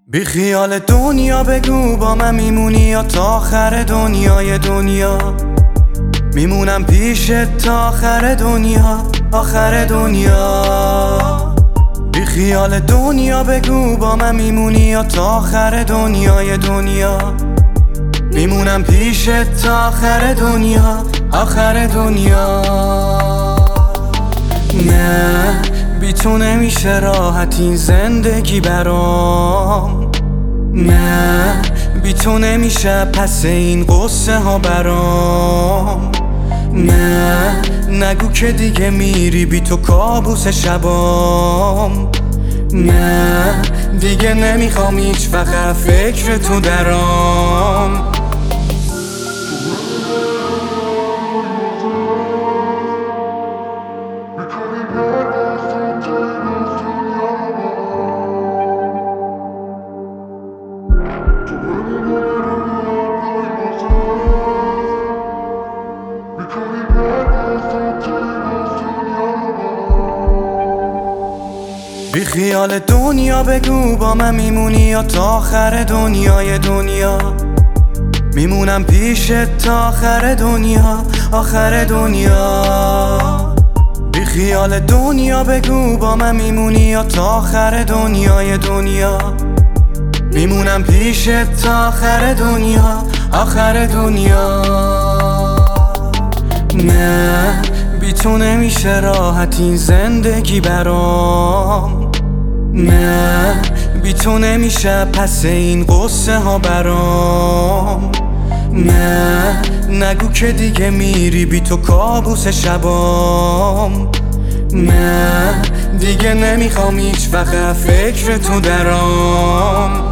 بی خیال دنیا بگو با من میمونی یا تا آخر دنیای دنیا میمونم پیشت تا آخر دنیا آخر دنیا. بی خیال دنیا بگو با من میمونی یا تا آخر دنیای دنیا میمونم پیشت تا آخر دنیا آخر دنیا. نه بی تو نمیشه راحت این زندگی برام، نه بی تو نمیشه پس این قصه ها برام، نه نگو که دیگه میری بی تو کابوس شبام، نه دیگه نمیخوام هیچ وقت فکر تو درام. بی خیال دنیا بگو با من میمونی یا تا آخر دنیای دنیا میمونم پیشت تا آخر دنیا آخر دنیا. بی خیال دنیا بگو با من میمونی یا تا آخر دنیای دنیا میمونم پیشت تا آخر دنیا آخر دنیا. نه بی تو نمیشه راحت این زندگی برام، نه بی تو نمیشه پس این قصه ها برام، نه نگو که دیگه میری بی تو کابوس شبام، نه دیگه نمیخوام هیچ وقت فکر تو درام.